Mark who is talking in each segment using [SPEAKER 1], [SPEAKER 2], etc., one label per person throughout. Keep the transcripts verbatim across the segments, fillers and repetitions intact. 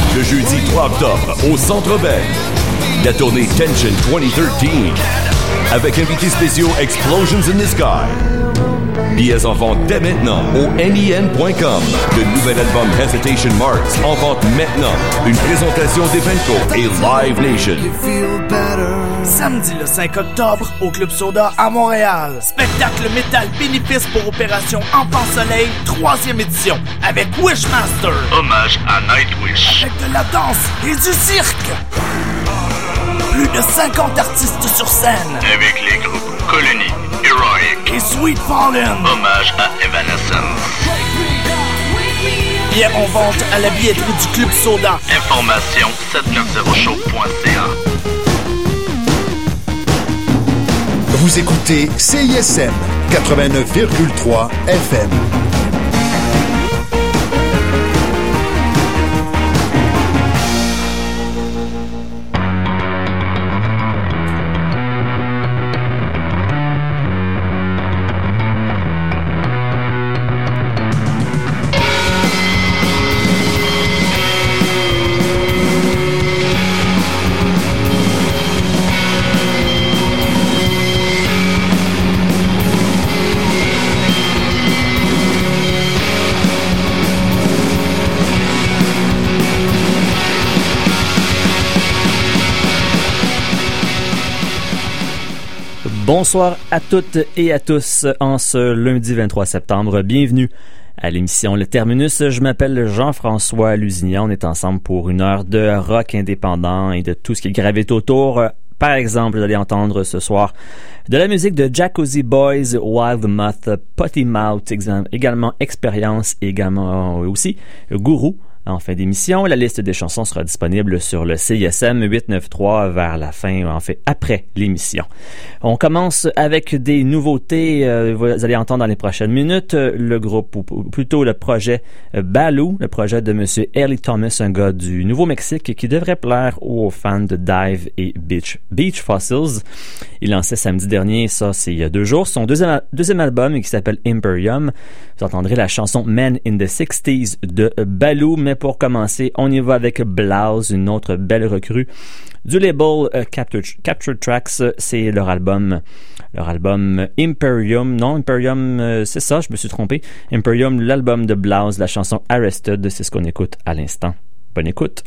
[SPEAKER 1] le jeudi trois octobre au Centre Bell. La tournée Tension vingt treize avec invités spéciaux Explosions in the Sky. Billets en vente dès maintenant au N I N point com. Le nouvel album Hesitation Marks en vente maintenant. Une présentation d'Evenco et Live Nation.
[SPEAKER 2] Samedi le cinq octobre au Club Soda à Montréal. Spectacle métal bénéfice pour Opération Enfant Soleil, troisième édition, avec Wishmaster.
[SPEAKER 3] Hommage à Nightwish.
[SPEAKER 2] Avec de la danse et du cirque. Plus de cinquante artistes sur scène.
[SPEAKER 3] Avec les groupes Colony, Heroic
[SPEAKER 2] et Sweet Fallen.
[SPEAKER 3] Hommage à Evanescence.
[SPEAKER 2] Billets en vente à la billetterie du Club Soda.
[SPEAKER 3] Information sept cent quatre-vingt show point c a.
[SPEAKER 4] Vous écoutez C I S M quatre-vingt-neuf virgule trois F M.
[SPEAKER 5] Bonsoir à toutes et à tous en ce lundi vingt-trois septembre. Bienvenue à l'émission Le Terminus. Je m'appelle Jean-François Lusignan. On est ensemble pour une heure de rock indépendant et de tout ce qui gravite autour. Par exemple, vous allez entendre ce soir de la musique de Jacuzzi Boys, Wild Moth, Potty Mouth, également Expérience, également aussi Gourou. En fin d'émission, la liste des chansons sera disponible sur le C I S M huit cent quatre-vingt-treize vers la fin, en fait après l'émission. On commence avec des nouveautés. Euh, vous allez entendre dans les prochaines minutes le groupe, ou plutôt le projet Baloo, le projet de Monsieur Early Thomas, un gars du Nouveau-Mexique qui devrait plaire aux fans de Dive et Beach, Beach Fossils. Il lançait samedi dernier, ça c'est il y a deux jours, son deuxième, deuxième album qui s'appelle Imperium. Vous entendrez la chanson Men in the sixties de Baloo, mais pour commencer, on y va avec Blouse, une autre belle recrue du label uh, Capture, Capture Tracks. C'est leur album, leur album Imperium. Non, Imperium, euh, c'est ça, je me suis trompé. Imperium, l'album de Blouse, la chanson Arrested, c'est ce qu'on écoute à l'instant. Bonne écoute.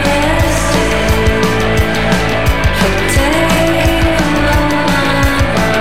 [SPEAKER 6] Take a long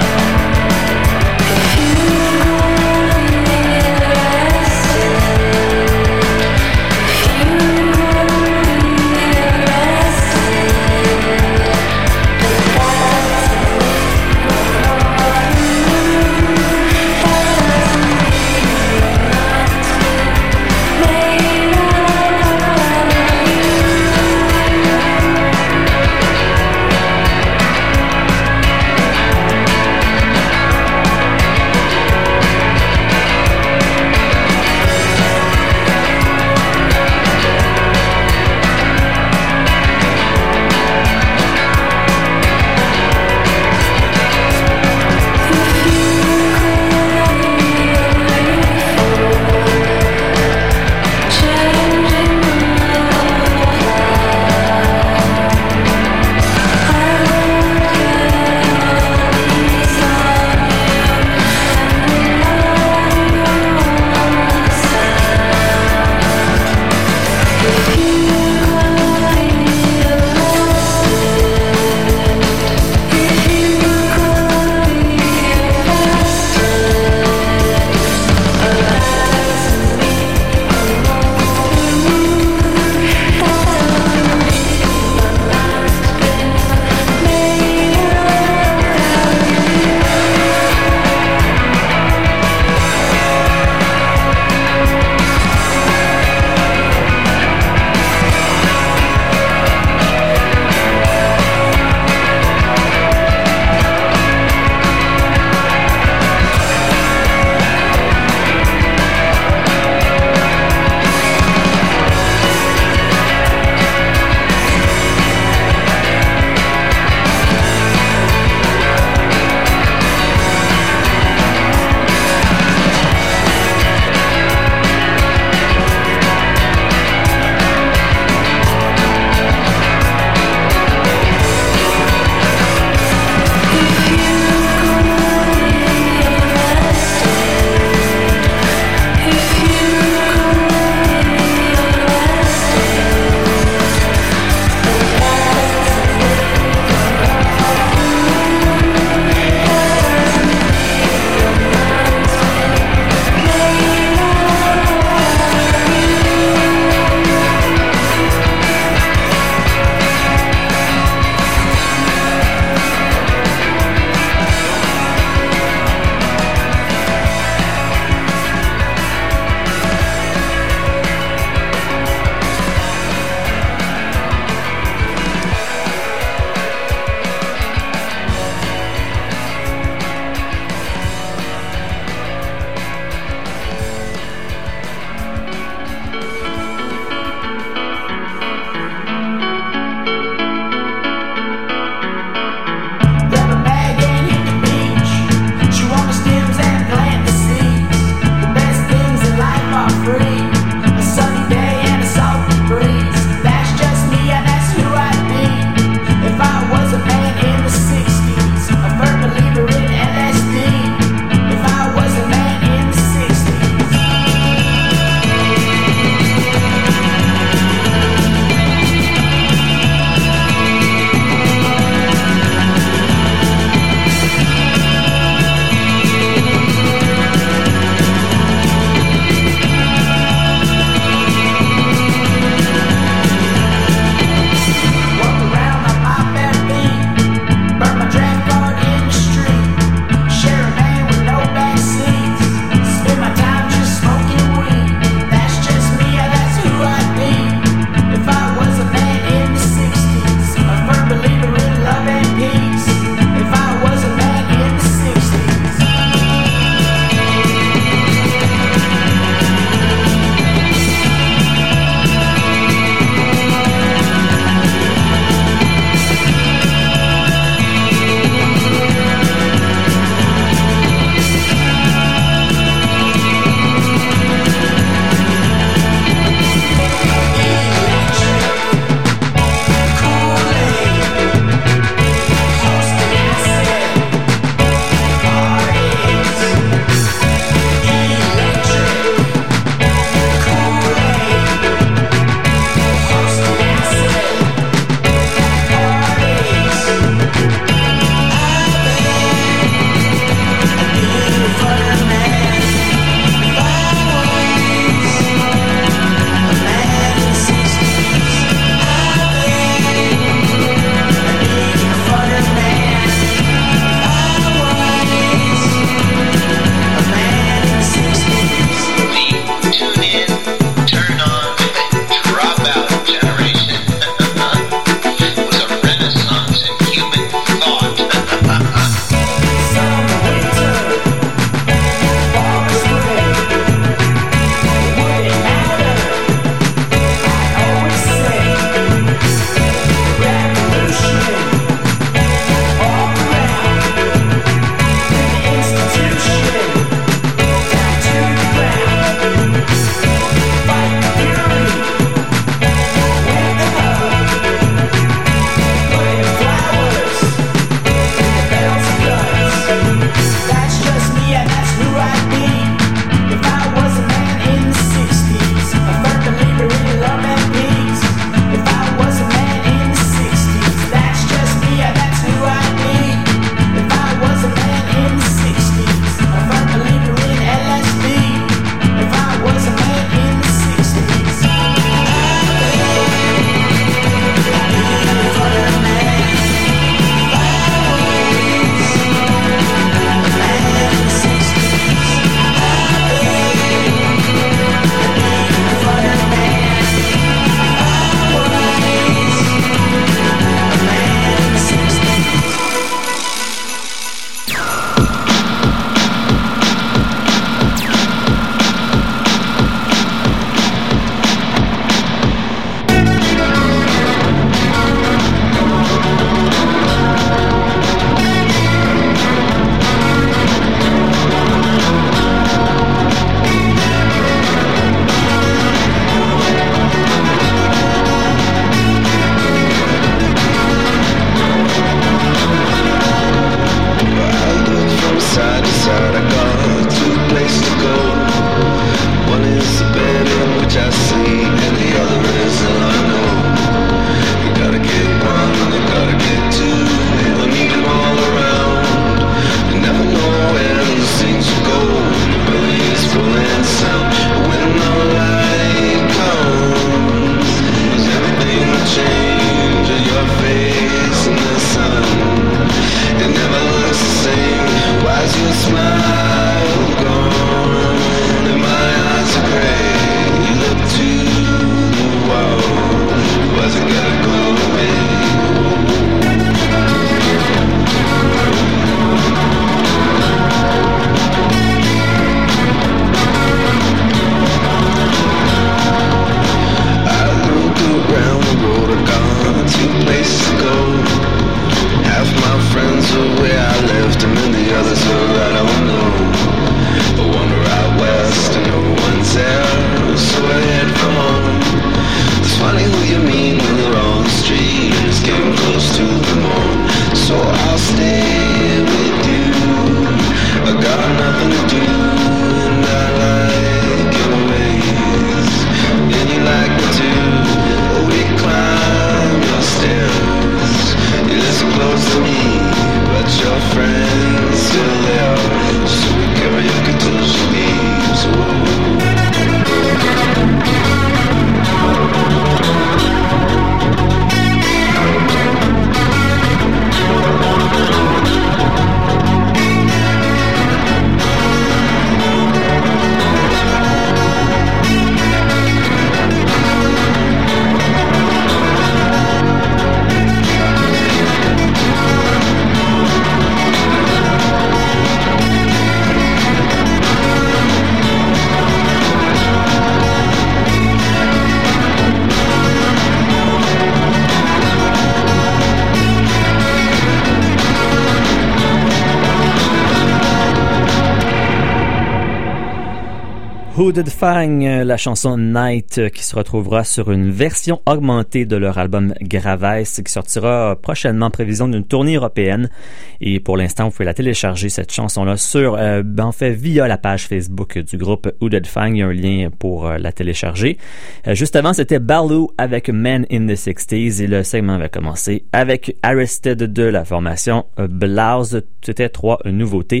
[SPEAKER 5] Hooded Fang, la chanson Night qui se retrouvera sur une version augmentée de leur album Gravesse qui sortira prochainement en prévision d'une tournée européenne. Et pour l'instant, vous pouvez la télécharger, cette chanson-là, sur, euh, en fait, via la page Facebook du groupe Hooded Fang. Il y a un lien pour euh, la télécharger. Euh, juste avant, c'était Baloo avec Men in the sixties et le segment va commencer avec Arrested de la formation Blouse. C'était trois nouveautés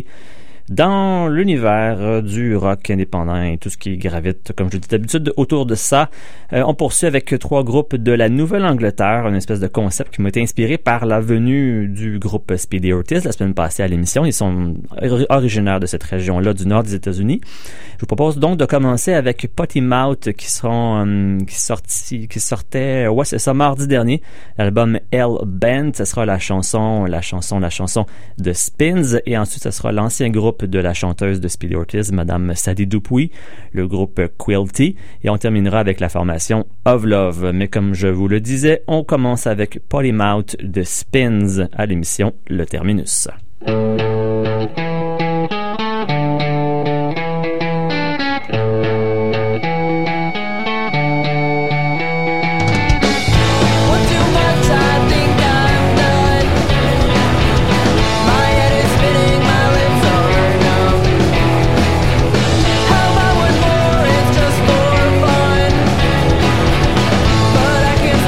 [SPEAKER 5] dans l'univers du rock indépendant et tout ce qui gravite, comme je le dis d'habitude, autour de ça. Euh, on poursuit avec trois groupes de la Nouvelle-Angleterre, une espèce de concept qui m'a été inspiré par la venue du groupe Speedy Ortiz la semaine passée à l'émission. Ils sont originaires de cette région-là, du nord des États-Unis. Je vous propose donc de commencer avec Potty Mouth qui seront euh, qui sorti, qui sortait, ouais c'est ça, mardi dernier, l'album Hell Bent. Ce sera la chanson, la chanson, la chanson de Spins, et ensuite ce sera l'ancien groupe de la chanteuse de Speedy Ortiz, Madame Sadie Dupuis, le groupe Quilty, et on terminera avec la formation Of Love. Mais comme je vous le disais, on commence avec Potty Mouth de Spins à l'émission Le Terminus.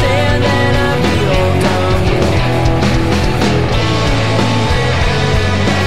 [SPEAKER 6] Stand and I feel dumb.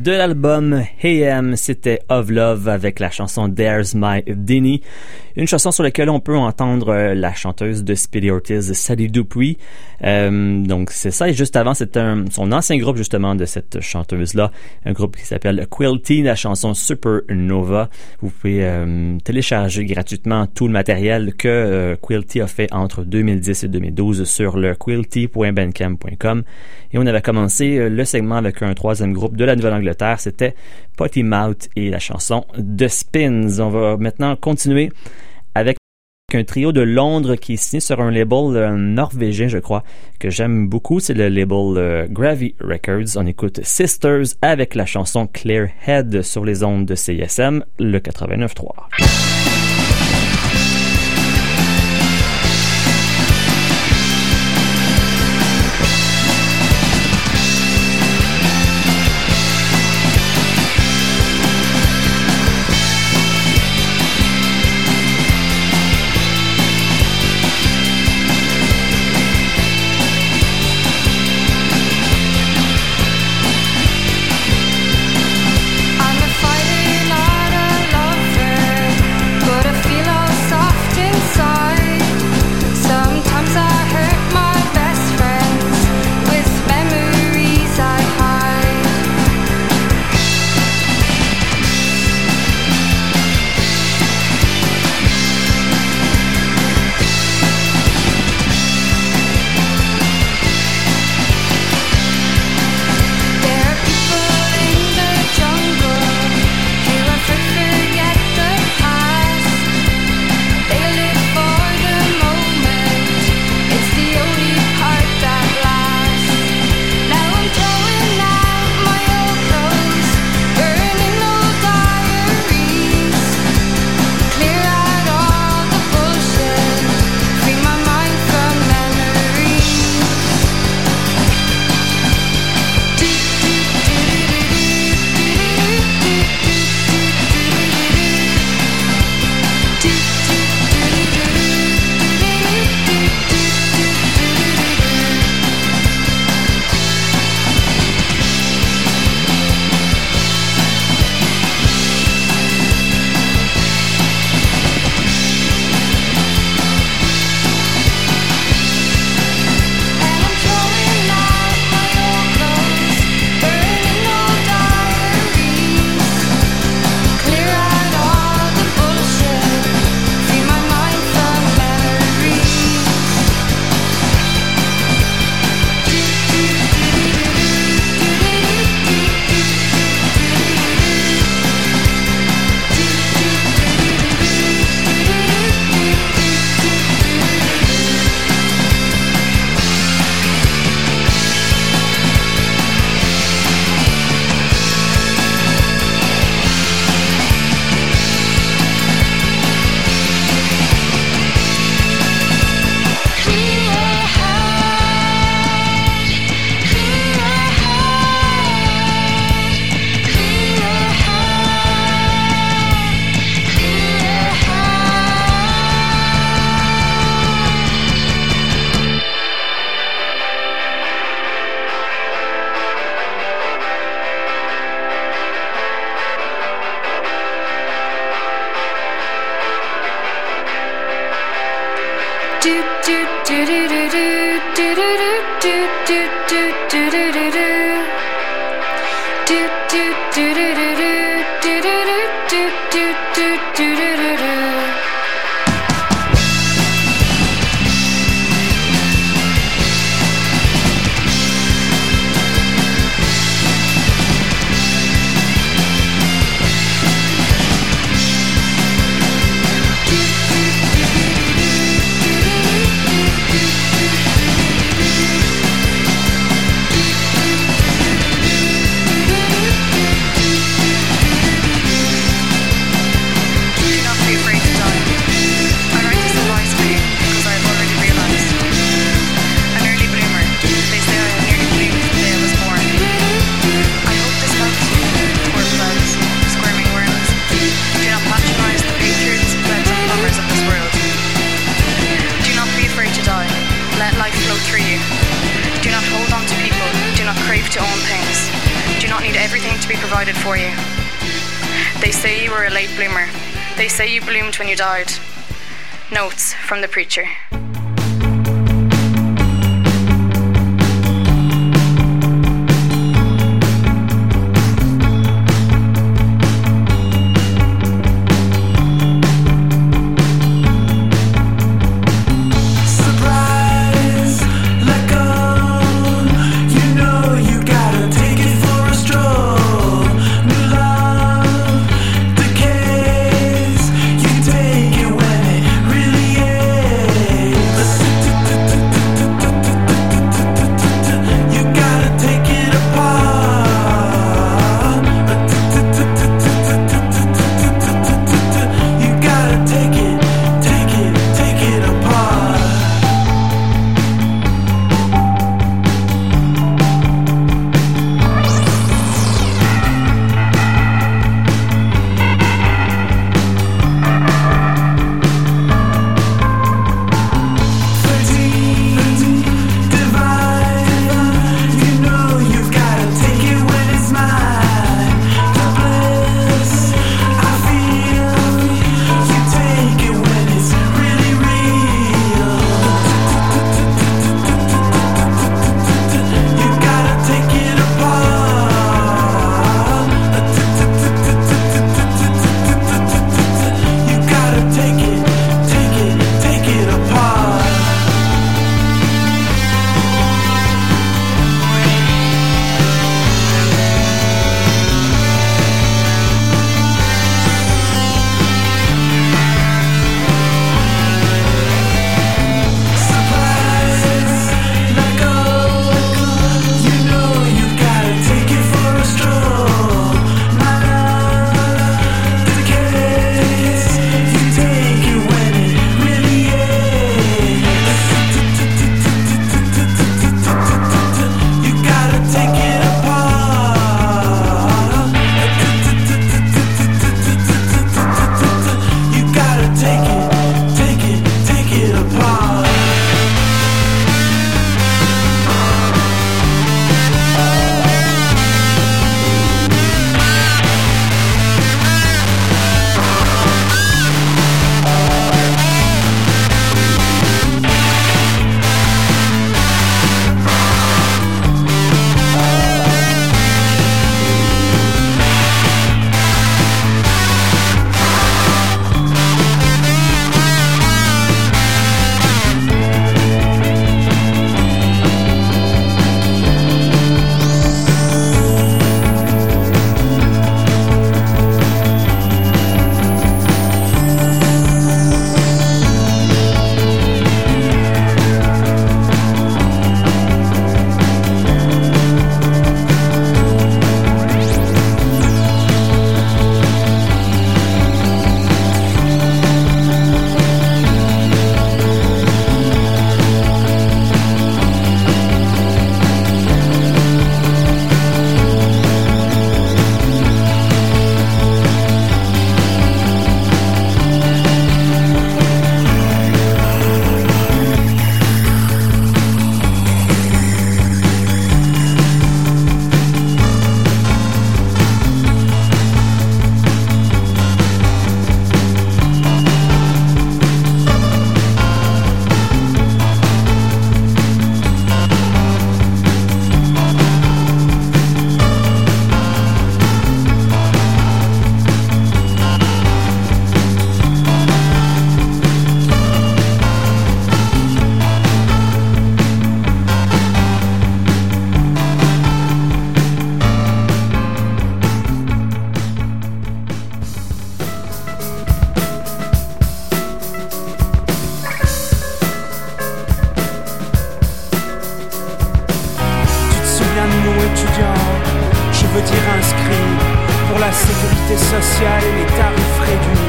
[SPEAKER 5] de l'album Hey M, c'était Of Love avec la chanson There's My Denny, une chanson sur laquelle on peut entendre la chanteuse de Speedy Ortiz, Sadie Dupuis. Euh, donc c'est ça, et juste avant, c'est un, son ancien groupe justement de cette chanteuse-là, un groupe qui s'appelle Quilty, la chanson Supernova. Vous pouvez euh, télécharger gratuitement tout le matériel que euh, Quilty a fait entre deux mille dix et deux mille douze sur le quilty point bandcamp point com. Et on avait commencé le segment avec un troisième groupe de la Nouvelle-Angleterre, c'était Potty Mouth et la chanson The Spins. On va maintenant continuer avec un trio de Londres qui est signé sur un label euh, norvégien, je crois, que j'aime beaucoup. C'est le label euh, Gravy Records. On écoute Sisters avec la chanson Clear Head sur les ondes de C I S M, le quatre-vingt-neuf trois.
[SPEAKER 6] Do not be afraid to die. everything to be provided for you. They say you were a late bloomer. They say you bloomed when you died. Notes from the preacher.
[SPEAKER 7] sécurité sociale et les tarifs réduits.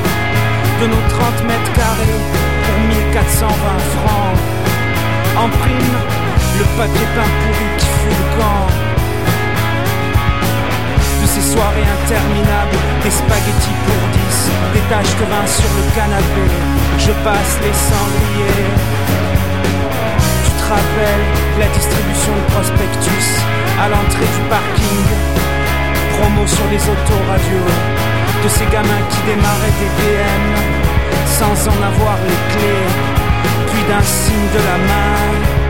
[SPEAKER 7] De nos trente mètres carrés pour mille quatre cent vingt francs. En prime, le papier peint pourri qui fout le camp. De ces soirées interminables, des spaghettis pour dix, des taches de vin sur le canapé, je passe les cendriers. Tu te rappelles la distribution de prospectus à l'entrée du parking, Promo sur les autoradios de ces gamins qui démarraient des B M sans en avoir les clés, puis d'un signe de la main.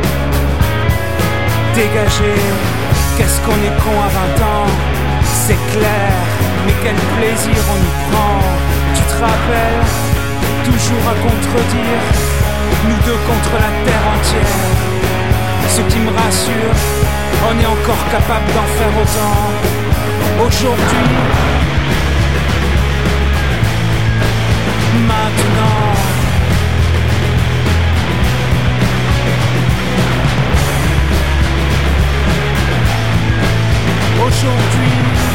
[SPEAKER 7] Dégagé, qu'est-ce qu'on est con à vingt ans, c'est clair, mais quel plaisir on y prend. Tu te rappelles, toujours à contredire, nous deux contre la terre entière. Ce qui me rassure, on est encore capable d'en faire autant. Aujourd'hui, maintenant. Aujourd'hui,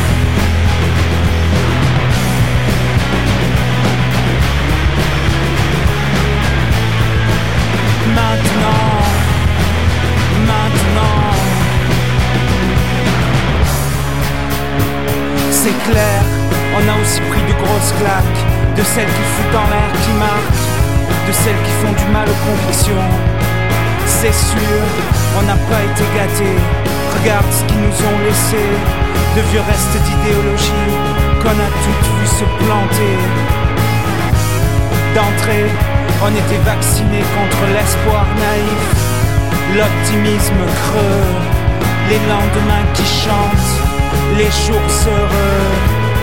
[SPEAKER 7] maintenant, maintenant. C'est clair, on a aussi pris de grosses claques, de celles qui foutent en l'air, qui marquent, de celles qui font du mal aux convictions. C'est sûr, on n'a pas été gâtés. Regarde ce qu'ils nous ont laissé, de vieux restes d'idéologie qu'on a toutes vu se planter. D'entrée, on était vaccinés contre l'espoir naïf, l'optimisme creux, les lendemains qui chantent, les jours heureux.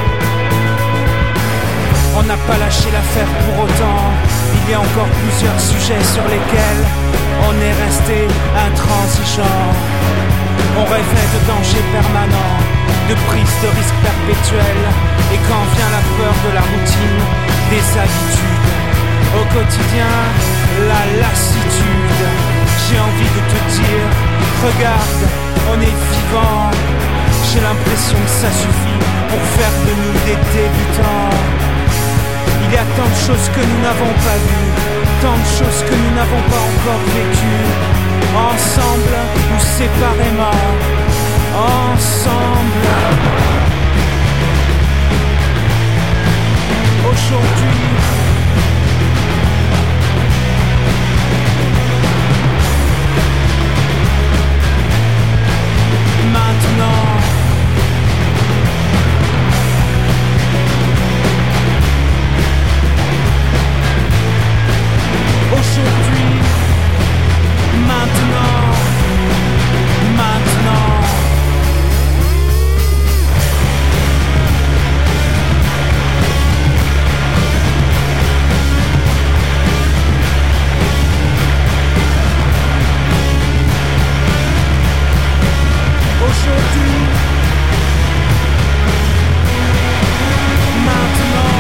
[SPEAKER 7] On n'a pas lâché l'affaire pour autant, il y a encore plusieurs sujets sur lesquels on est resté intransigeant. On rêvait de danger permanent, de prise de risque perpétuel. Et quand vient la peur de la routine, des habitudes, au quotidien, la lassitude. J'ai envie de te dire, regarde, on est vivant. J'ai l'impression que ça suffit pour faire de nous des débutants. Il y a tant de choses que nous n'avons pas vues, tant de choses que nous n'avons pas encore vécues. Ensemble ou séparément, ensemble. Aujourd'hui, maintenant. Aujourd'hui, maintenant, maintenant. Aujourd'hui, maintenant.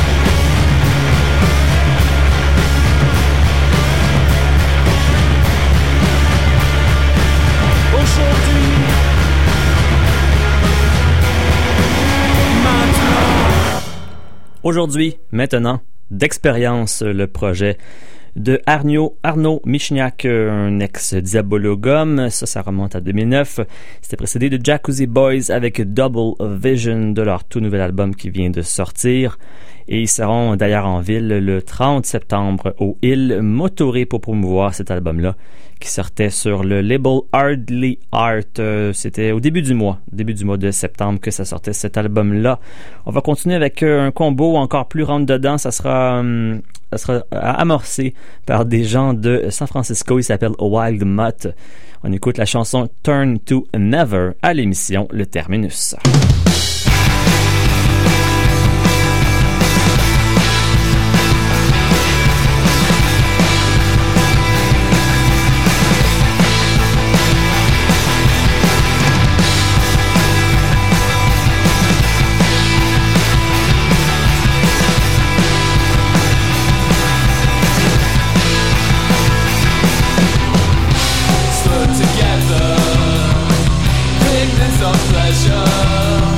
[SPEAKER 7] Aujourd'hui, maintenant.
[SPEAKER 5] Aujourd'hui, maintenant, d'expérience, le projet de Arnaud, Arnaud Michniak, un ex-Diabologum. Ça, ça remonte à deux mille neuf. C'était précédé de Jacuzzi Boys avec Double Vision de leur tout nouvel album qui vient de sortir. Et ils seront d'ailleurs en ville le trente septembre au Île Motoré pour promouvoir cet album-là qui sortait sur le label Hardly Art. Euh, c'était au début du mois, début du mois de septembre que ça sortait cet album-là. On va continuer avec euh, un combo encore plus rentre-dedans. Ça sera, hum, ça sera amorcé par des gens de San Francisco. Il s'appelle Wild Mutt. On écoute la chanson Turn to Never à l'émission Le Terminus.
[SPEAKER 8] Together, bigness of pleasure.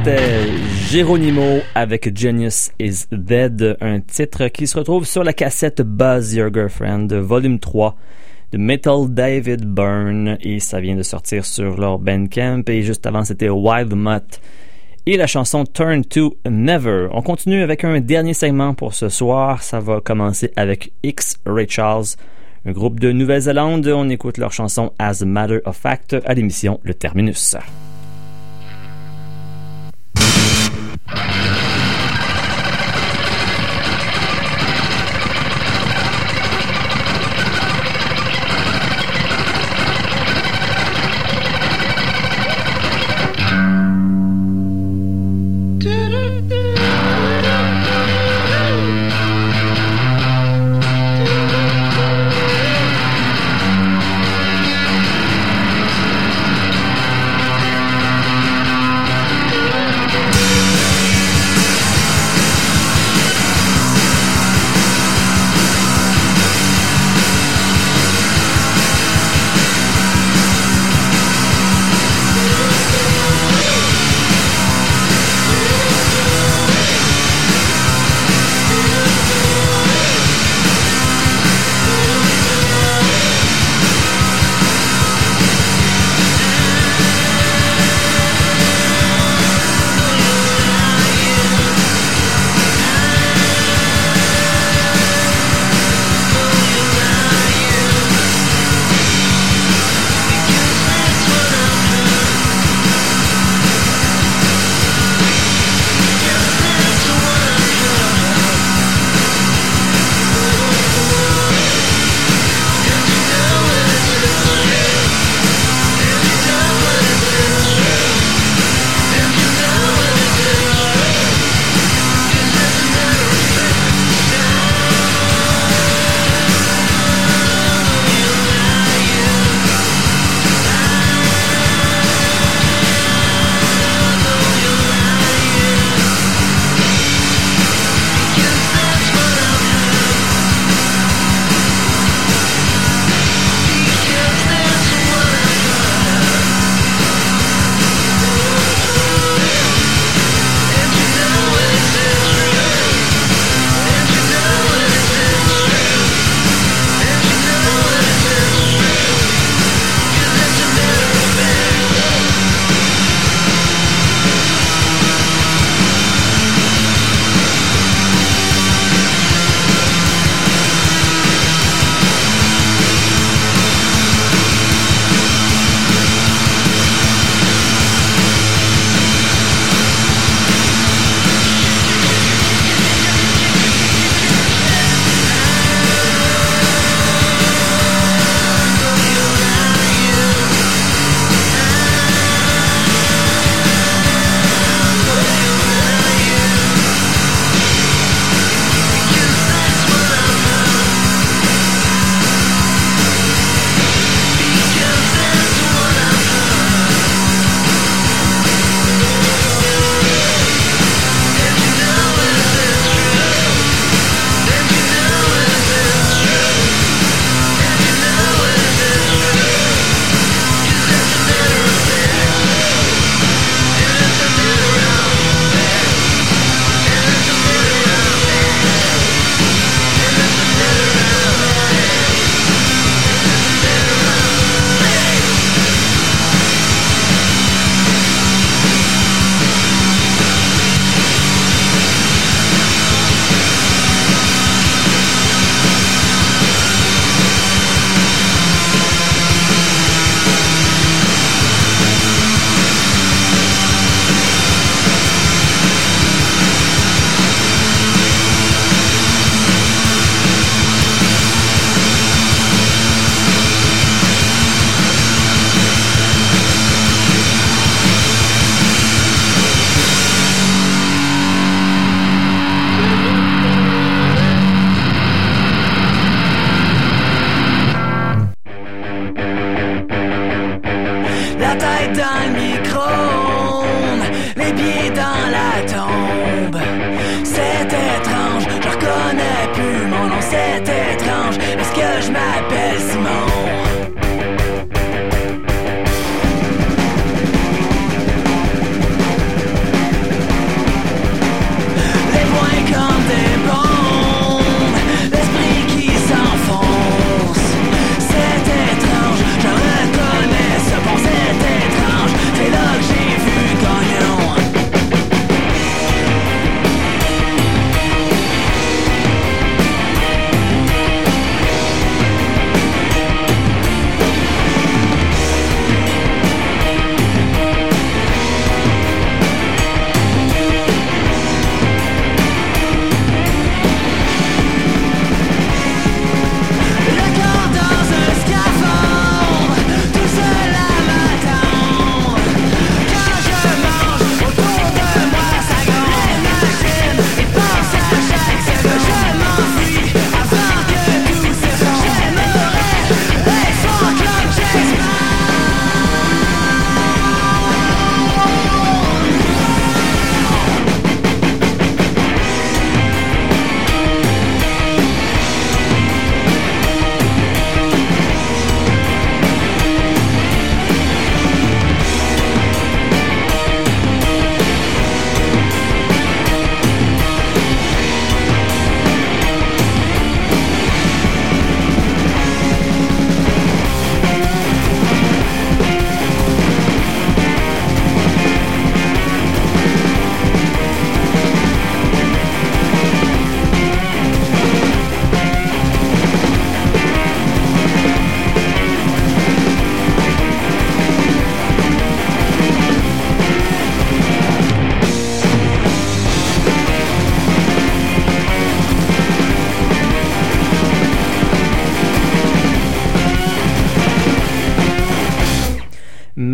[SPEAKER 5] C'était Geronimo avec Genius is Dead, un titre qui se retrouve sur la cassette Buzz Your Girlfriend, volume trois de Metal David Byrne, et ça vient de sortir sur leur Bandcamp. Et juste avant, c'était Wild Mutt et la chanson Turn to Never. On continue avec un dernier segment pour ce soir. Ça va commencer avec X Ray Charles, un groupe de Nouvelle-Zélande. On écoute leur chanson As a Matter of Fact à l'émission Le Terminus.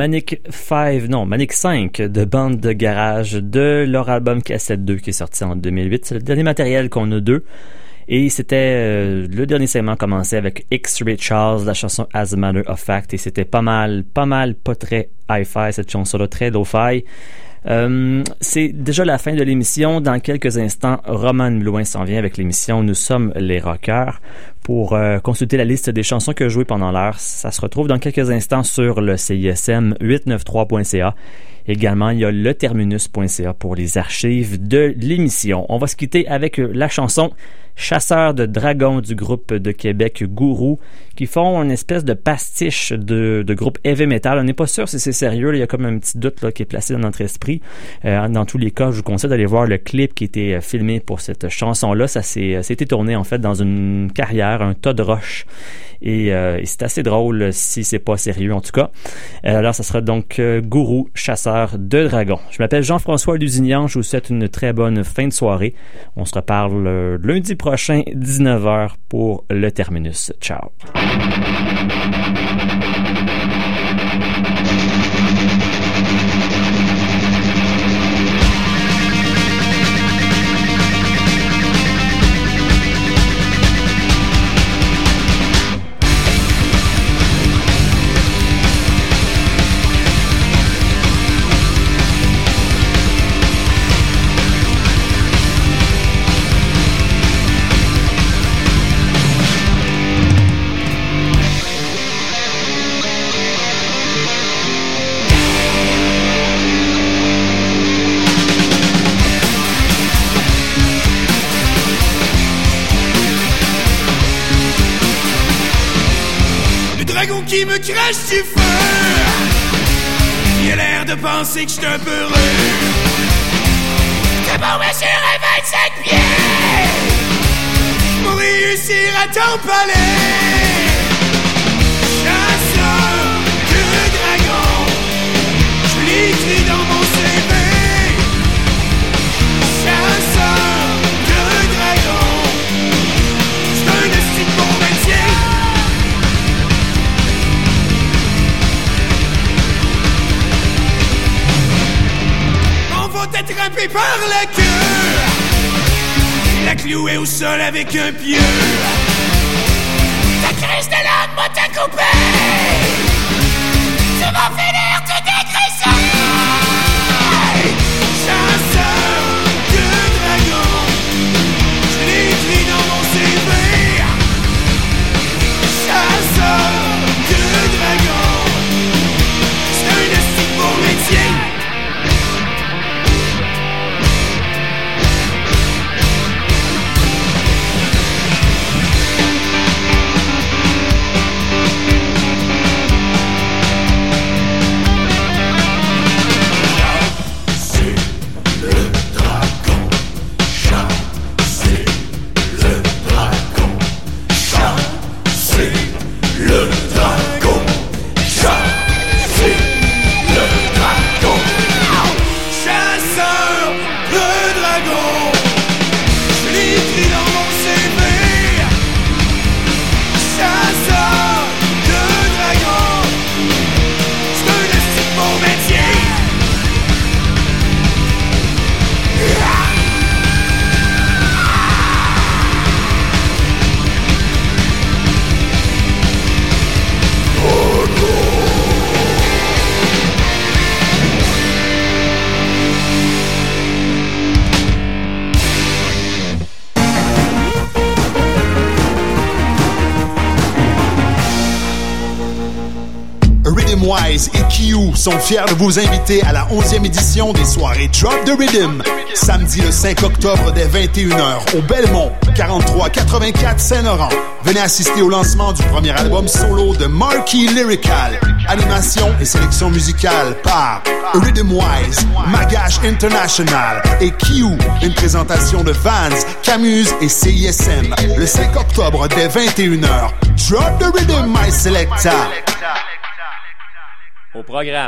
[SPEAKER 5] Manic cinq, non, Manic cinq de bande de garage de leur album Cassette deux qui est sorti en deux mille huit. C'est le dernier matériel qu'on a d'eux. Et c'était euh, le dernier segment commençait avec X-Ray Charles, la chanson As a Matter of Fact, et c'était pas mal, pas mal, pas très hi-fi cette chanson-là, très lo-fi. Euh, c'est déjà la fin de l'émission. Dans quelques instants, Roman Blouin s'en vient avec l'émission Nous sommes les rockers pour euh, consulter la liste des chansons que jouées pendant l'heure. Ça se retrouve dans quelques instants sur le C I S M huit cent quatre-vingt-trois point C A. Également, il y a le terminus point C A pour les archives de l'émission. On va se quitter avec la chanson Chasseurs de dragons du groupe de Québec Gourou, qui font une espèce de pastiche de, de groupe heavy metal. On n'est pas sûr si c'est sérieux, là. Il y a comme un petit doute là, qui est placé dans notre esprit. Euh, dans tous les cas, je vous conseille d'aller voir le clip qui a été filmé pour cette chanson-là. Ça s'est, ça a été tourné en fait dans une carrière, un tas de roches. Et, euh, et c'est assez drôle si c'est pas sérieux en tout cas. Euh, alors ça sera donc euh, Gourou, chasseur de dragons. Je m'appelle Jean-François Lusignan, je vous souhaite une très bonne fin de soirée. On se reparle euh, lundi prochain, dix-neuf heures pour le terminus. Ciao.
[SPEAKER 8] Qui me crache du feu. Il a l'air de penser que je suis un peu heureux. T'es bon, monsieur, à vingt-cinq pieds. Pour réussir à t'empaler. Chasseur de dragons, je l'écris dans mon C V. Chasseur de dragons, c'est un esti de bon métier. Attrapé par la queue, la clouée au sol avec un pieu. Ta crise de langue m'a t'a coupé. Tu vas finir tout dégraissé. Chasseur de dragons, je l'ai écrit dans mon C V. Chasseur de dragons, c'est un esti de beau métier.
[SPEAKER 4] Wise et Q sont fiers de vous inviter à la onzième édition des soirées Drop the Rhythm. Samedi le cinq octobre dès vingt et une heures au Belmont, quarante-trois quatre-vingt-quatre Saint-Laurent. Venez assister au lancement du premier album solo de Marquis Lyrical. Animation et sélection musicale par Rhythm Wise, Magash International et Q. Une présentation de Vans, Camuse et C I S M. Le cinq octobre dès vingt et une heures. Drop the Rhythm, my selecta.
[SPEAKER 9] Au programme,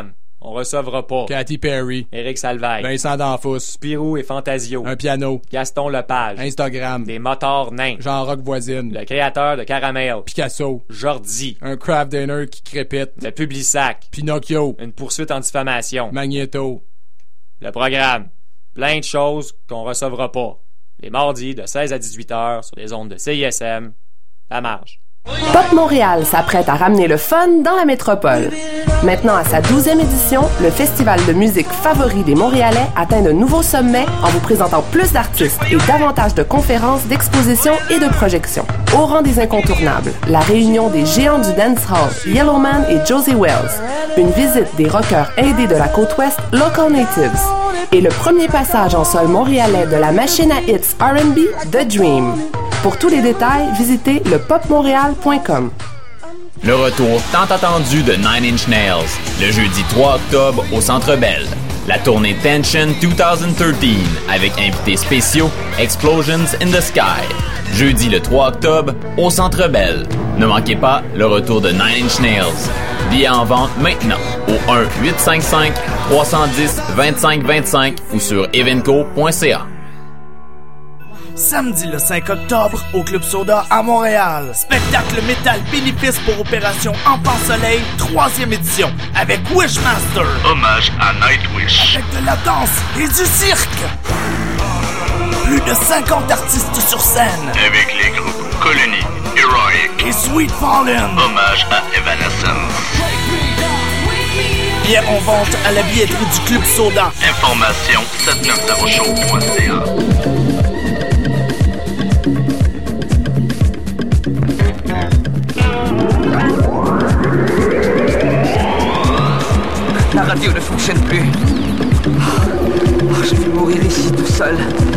[SPEAKER 9] On recevra pas.
[SPEAKER 10] Katy Perry.
[SPEAKER 9] Éric Salvaille.
[SPEAKER 10] Vincent D'Anfous.
[SPEAKER 9] Spirou et Fantasio.
[SPEAKER 10] Un piano.
[SPEAKER 9] Gaston Lepage.
[SPEAKER 10] Instagram.
[SPEAKER 9] Des motards nains.
[SPEAKER 10] Jean-Roch Voisine.
[SPEAKER 9] Le créateur de Caramel.
[SPEAKER 10] Picasso.
[SPEAKER 9] Jordi.
[SPEAKER 10] Un craft dinner qui crépite.
[SPEAKER 9] Le Publisac.
[SPEAKER 10] Pinocchio.
[SPEAKER 9] Une poursuite en diffamation.
[SPEAKER 10] Magnéto.
[SPEAKER 9] Le programme. Plein de choses qu'on recevra pas. Les mardis de seize à dix-huit heures sur les ondes de C I S M. La marge.
[SPEAKER 11] Pop Montréal s'apprête à ramener le fun dans la métropole. Maintenant à sa douzième édition, le festival de musique favori des Montréalais atteint de nouveaux sommets en vous présentant plus d'artistes et davantage de conférences, d'expositions et de projections. Au rang des incontournables, la réunion des géants du dancehall, Yellowman et Josie Wells, une visite des rockers indés de la côte ouest, Local Natives, et le premier passage en sol montréalais de la machine à hits R and B, The Dream. Pour tous les détails, visitez le pop montréal point com.
[SPEAKER 12] Le retour tant attendu de Nine Inch Nails, le jeudi trois octobre au Centre Bell. La tournée Tension deux mille treize avec invités spéciaux Explosions in the Sky. Jeudi le trois octobre au Centre Bell. Ne manquez pas le retour de Nine Inch Nails. Billets en vente maintenant au un huit cinq cinq trois un zéro vingt-cinq vingt-cinq ou sur evenco point c a.
[SPEAKER 2] Samedi le cinq octobre au Club Soda à Montréal. Spectacle métal bénéfice pour Opération Enfant Soleil, troisième édition, avec Wishmaster.
[SPEAKER 3] Hommage à Nightwish.
[SPEAKER 2] Avec de la danse et du cirque. Plus de cinquante artistes sur scène.
[SPEAKER 3] Avec les groupes Colony, Heroic
[SPEAKER 2] et Sweet Fallen.
[SPEAKER 3] Hommage à Evanescence.
[SPEAKER 2] Billets en vente à la billetterie du Club Soda.
[SPEAKER 3] Information sept cent quatre-vingt show point c a.
[SPEAKER 13] La radio ne fonctionne plus. Oh, je vais mourir ici tout seul.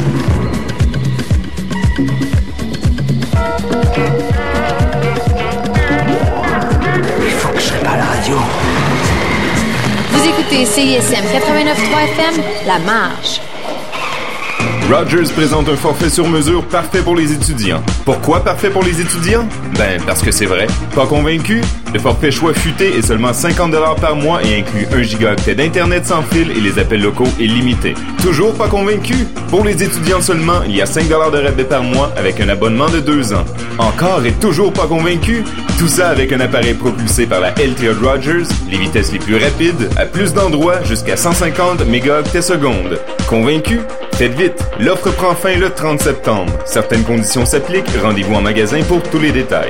[SPEAKER 13] Il faut que je répare la radio.
[SPEAKER 14] Vous écoutez C I S M quatre-vingt-neuf virgule trois F M, La Marge.
[SPEAKER 15] Rogers présente un forfait sur mesure parfait pour les étudiants. Pourquoi parfait pour les étudiants? Ben, parce que c'est vrai. Pas convaincu? Le forfait choix futé est seulement cinquante dollars par mois et inclut un gigaoctet d'Internet sans fil et les appels locaux illimités. Toujours pas convaincu? Pour les étudiants seulement, il y a cinq dollars de rabais par mois avec un abonnement de deux ans. Encore et toujours pas convaincu? Tout ça avec un appareil propulsé par la L T A de Rogers, les vitesses les plus rapides, à plus d'endroits jusqu'à cent cinquante mégaoctets secondes. Convaincu? Faites vite, l'offre prend fin le trente septembre. Certaines conditions s'appliquent, rendez-vous en magasin pour tous les détails.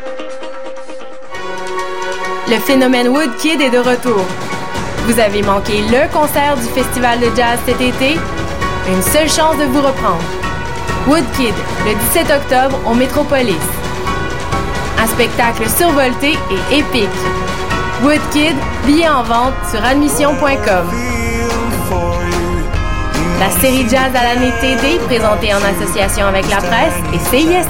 [SPEAKER 16] Le phénomène Woodkid est de retour. Vous avez manqué le concert du Festival de jazz cet été? Une seule chance de vous reprendre. Woodkid, le dix-sept octobre au Métropolis. Un spectacle survolté et épique. Woodkid, billets en vente sur admission point com. La série Jazz à l'année T D, présentée en association avec la presse et C I S